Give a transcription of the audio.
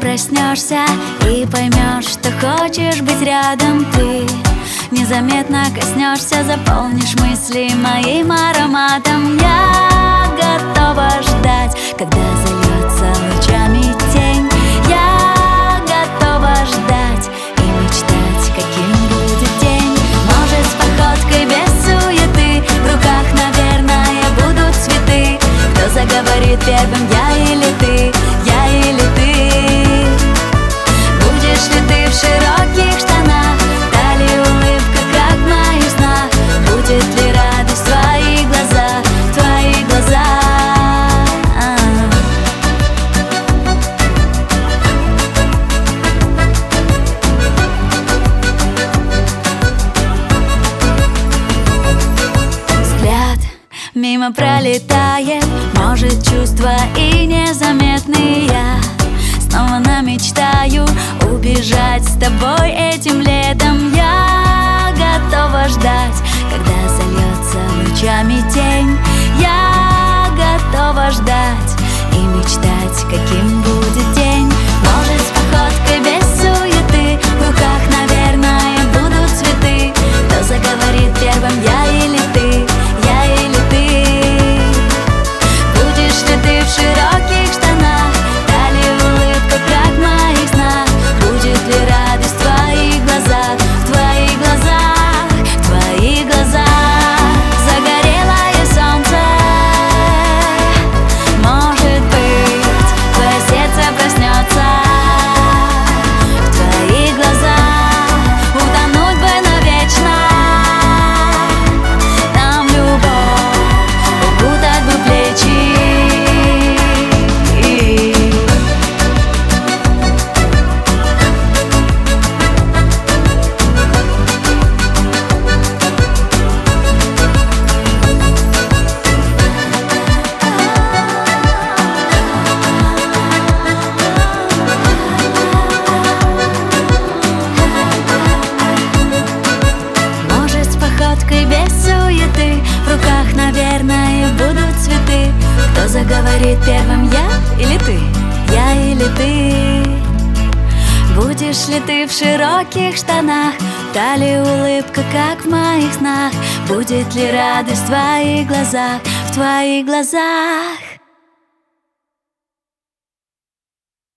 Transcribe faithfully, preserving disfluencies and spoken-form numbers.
проснешься и поймешь, что хочешь быть рядом ты. Незаметно коснешься, заполнишь мысли моим ароматом. Я готова ждать, когда зальется лучами тень. Я готова ждать и мечтать, каким будет день. Может, с походкой без суеты, в руках, наверное, будут цветы. Кто заговорит первым, я или ты, я или ты? Будешь ли ты в широких штанах, вдали улыбка, как в моих снах? Будет ли радость в твоих глазах, в твоих глазах? Взгляд мимо пролетает, может, чувства и незаметные. Снова намечтаю убежать с тобой этим летом. Я готова ждать, когда зальется лучами тень. Я готова ждать и мечтать, каким будет день. Может, с походкой без суеты, в руках, наверное, будут цветы. Кто заговорит первым, я или ты, я или ты? Будешь ли ты в широких штанах, вдали улыбка, как в моих снах? Будет ли радость в твоих глазах, в твоих глазах, в твоих глазах? Загорелое солнце, может быть, твое сердце проснется. В твоих глазах утонуть бы навечно. Нам любовь укутать бы плечи. Может, с походкой без суеты, в руках, наверное, будут цветы. Кто заговорит первым, я или ты, я или ты? Будешь ли ты в широких штанах, вдали улыбка, как в моих снах? Будет ли радость в твоих глазах, в твоих глазах?